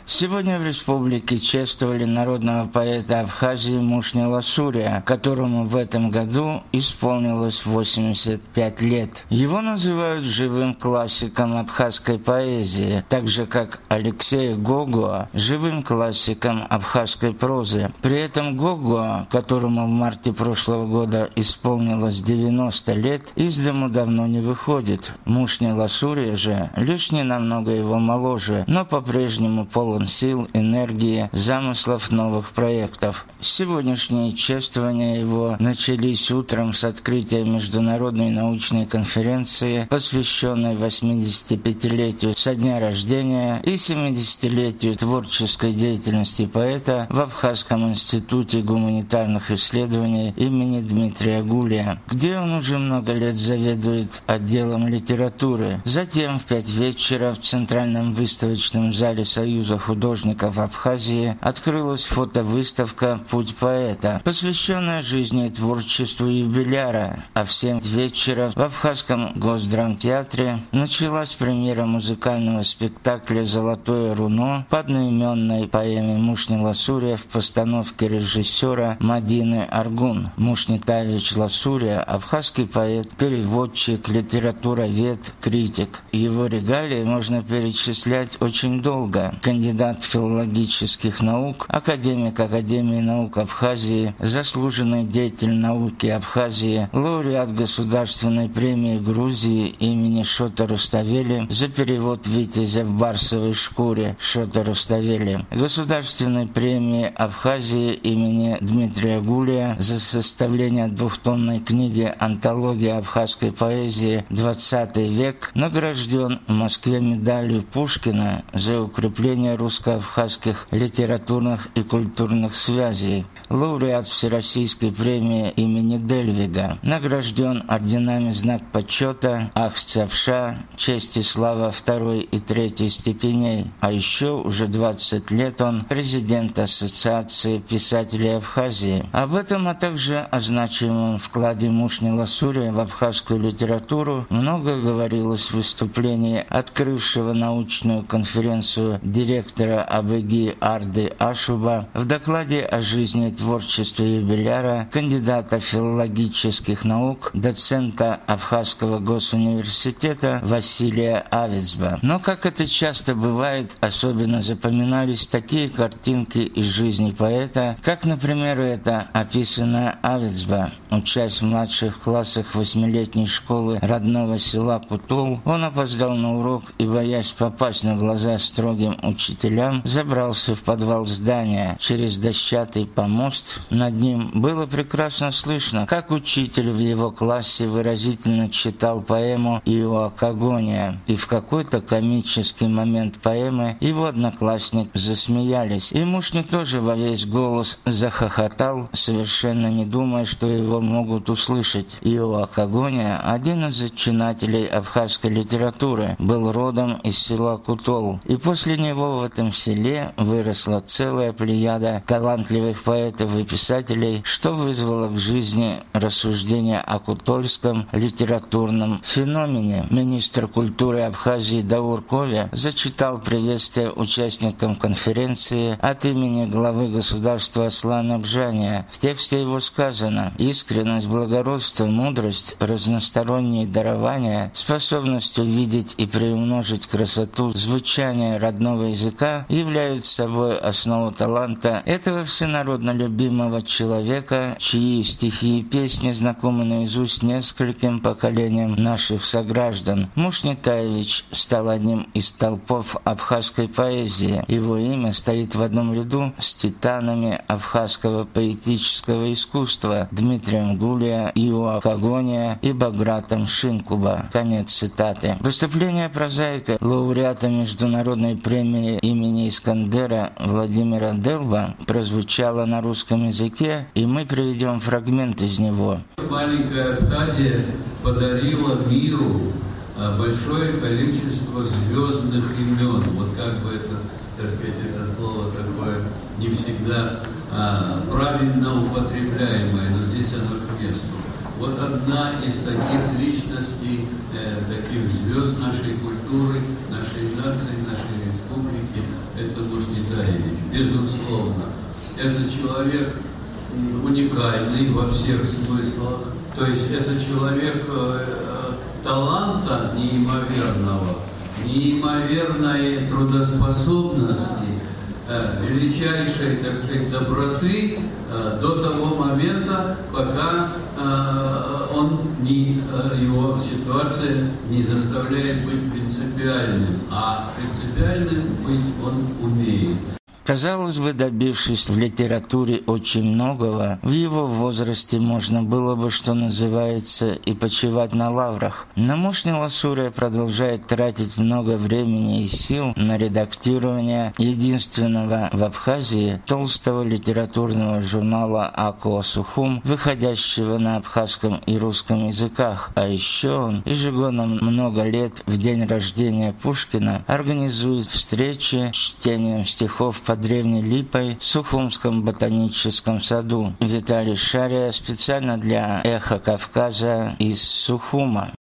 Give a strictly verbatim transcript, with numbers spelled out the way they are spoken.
Сегодня в республике чествовали народного поэта Абхазии Мушни Ласурия, которому в этом году исполнилось восемьдесят пять лет. Его называют живым классиком абхазской поэзии, так же как Алексея Гогуа живым классиком абхазской прозы. При этом Гогуа, которому в марте прошлого года исполнилось девяносто лет, из дому давно не выходит. Мушни Ласурия же лишь не намного его моложе, но по-прежнему полон сил, энергии, замыслов новых проектов. Сегодняшние чествования его начались утром с открытия международной научной конференции, посвященной восьмидесятипятилетию со дня рождения и семидесятилетию творческой деятельности поэта в Абхазском институте гуманитарных исследований имени Дмитрия Гулия, где он уже много лет заведует отделом литературы. Затем в пять вечера в Центральном выставочном зале Союза художников Абхазии открылась фотовыставка «Путь поэта», посвященная жизни и творчеству юбиляра, а в семь вечера в Абхазском госдрамтеатре началась премьера музыкального спектакля «Золотое руно» по одноименной поэме Мушни Ласурия в постановке режиссера Мадины Аргун. Мушни Тавич Ласурия – абхазский поэт, переводчик, литературовед, критик. Его регалии можно перечислять очень долго. Кандидат филологических наук, академик Академии наук Абхазии, заслуженный деятель науки Абхазии, лауреат Государственной премии Грузии имени Шота Руставели за перевод «Витязя в барсовой шкуре» Шота Руставели, Государственной премии Абхазии имени Дмитрия Гулия за составление двухтомной книги «Антология абхазской поэзии. двадцатый век», награжден в Москве медалью Пушкина за укрепление русско-абхазских литературных и культурных связей, лауреат Всероссийской премии имени Дельвига, награжден орденами «Знак почета», «Ахцавша», «Честь и слава» второй и третьей степеней, а еще уже двадцать лет он президент Ассоциации писателей Абхазии. Об этом, а также о значимом вкладе Мушни Ласурия в абхазскую литературу много говорилось в выступлении открывшего научную конференцию директора АБГИ Арды Ашуба, в докладе о жизни и творчестве юбиляра, кандидата филологических наук, доцента Абхазского госуниверситета Василия Авицба. Но, как это часто бывает, особенно запоминались такие картинки из жизни поэта, как, например, это описанная Авицба. Учась в младших классах восьмилетней школы родного села Кутол, он опоздал на урок и, боясь попасть на глаза строгим учителям, забрался в подвал здания. Через дощатый помост над ним было прекрасно слышно, как учитель в его классе выразительно читал поэму «Иоакагония», и в какой-то комический момент поэмы его одноклассник засмеялись, и Мушни тоже во весь голос захохотал, совершенно не думая, что его могут услышать. Иоакагония, один из зачинателей абхазской литературы, был родом из села Кутол, и после него в этом селе выросла целая плеяда талантливых поэтов и писателей, что вызвало к жизни рассуждения о кутольском литературном феномене. Министр культуры Абхазии Даур Ковя зачитал приветствие участникам конференции от имени главы государства Аслана Бжания. В тексте его сказано: «Искренность, благородство, мудрость, разносторонние дарования, способность увидеть и приумножить красоту звучания родного языка являются собой основу таланта этого всенародно любимого человека, чьи стихи и песни знакомы наизусть нескольким поколениям наших сограждан». Мушни Тавич стал одним из столпов абхазской поэзии. Его имя стоит в одном ряду с титанами абхазского поэтического искусства Дмитрием Гулия, Иоакагония и Багратом Шинкуба. Конец цитаты. Выступление прозаика, лауреата международной премии имени Искандера Владимира Делба, прозвучало на русском языке, и мы приведем фрагмент из него. Маленькая Абхазия подарила миру большое количество звездных имен. Вот как бы это, так сказать, это слово такое не всегда а, правильно употребляемое, но здесь оно к месту. Вот одна из таких личностей, э, таких звезд нашей культуры, нашей нации, нашей республики, это Мушнитаевич, безусловно. Это человек уникальный во всех смыслах. То есть это человек э, таланта неимоверного, неимоверной трудоспособности, э, величайшей, так сказать, доброты э, до того момента, пока э, он не, э, его ситуация не заставляет быть принципиальным, а принципиальным быть он умеет. Казалось бы, добившись в литературе очень многого, в его возрасте можно было бы, что называется, и почивать на лаврах. Но Мушни Ласурия продолжает тратить много времени и сил на редактирование единственного в Абхазии толстого литературного журнала «Акуа Сухум», выходящего на абхазском и русском языках. А еще он ежегодно много лет в день рождения Пушкина организует встречи с чтением стихов под древней липой в Сухумском ботаническом саду. Виталий Шария специально для «Эхо Кавказа» из Сухума.